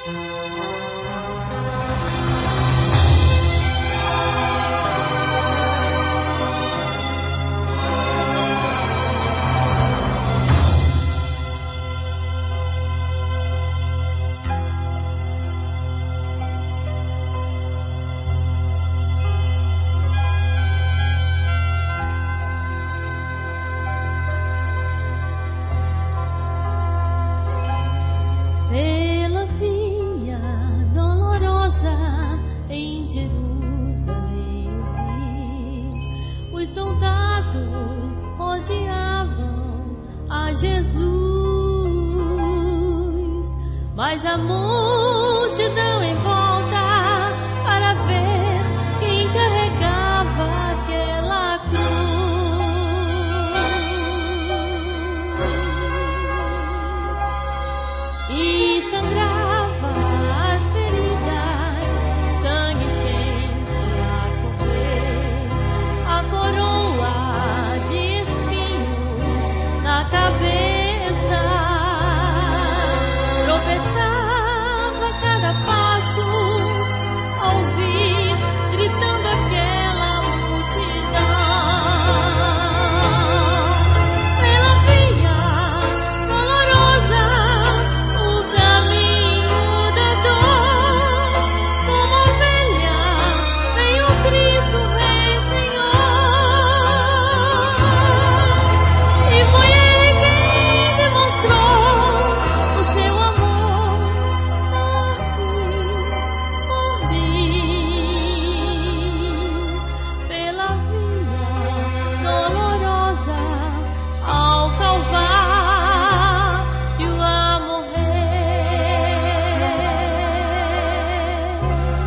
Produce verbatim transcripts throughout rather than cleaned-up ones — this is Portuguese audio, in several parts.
Mas a multidão em volta para ver quem carregava aquela cruz. E sangrava as feridas, sangue quente a correr, a coroa de espinhos na cabeça. Tropeçava cada passo, ao ouvir gritando aquela multidão. Ela via dolorosa o caminho da dor, como ovelha veio Cristo Rei Senhor. E foi Ele quem demonstrou o seu amor pela via dolorosa ao Calvário a morrer.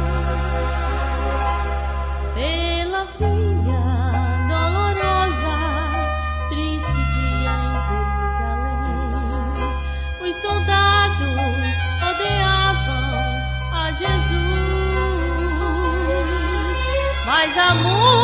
Pela via dolorosa, triste dia em Jerusalém, os soldados rodeavam a Jesus, mas a multidão